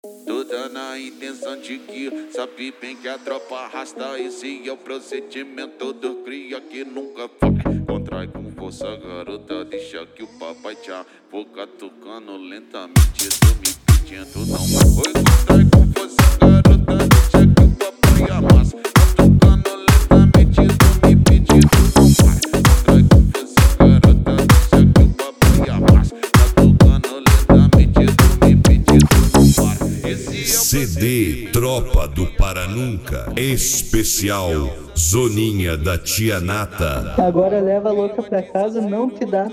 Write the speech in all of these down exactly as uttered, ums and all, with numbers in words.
Toda na intenção de que sabe bem que a tropa arrasta. Esse é o procedimento do cria que nunca foca. Contrai com força, garota, deixa que o papai te avoca. Tocando lentamente, tô me pedindo não. Oi, contrai com força, garota, deixa que o papai amassa. Tocando lentamente, tô me pedindo não. Contrai com força, garota, deixa que o papai amassa. Tocando lentamente, tô me pedindo não. C D Tropa do Paranunca, especial Zoninha da Tia Nata. Agora leva a louca pra casa, não te dá.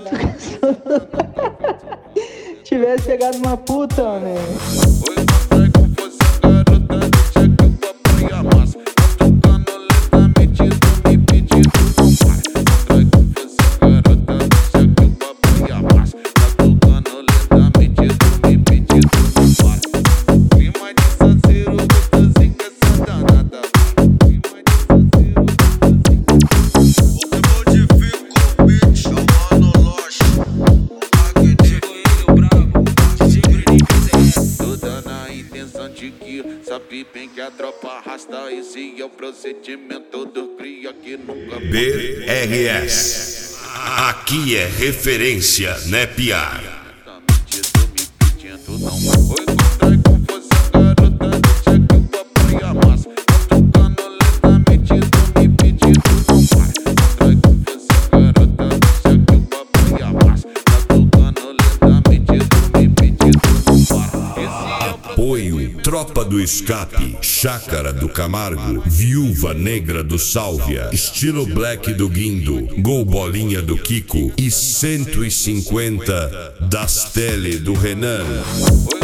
Tivesse pegado uma puta, homem. Sabe bem que a tropa arrasta. Esse é o procedimento do cria que nunca. B R S, aqui é referência, né, piar? Apoio Tropa do Escape, Chácara do Camargo, Viúva Negra do Sálvia, Estilo Black do Guindo, Gol Bolinha do Kiko e cento e cinquenta das Tele do Renan.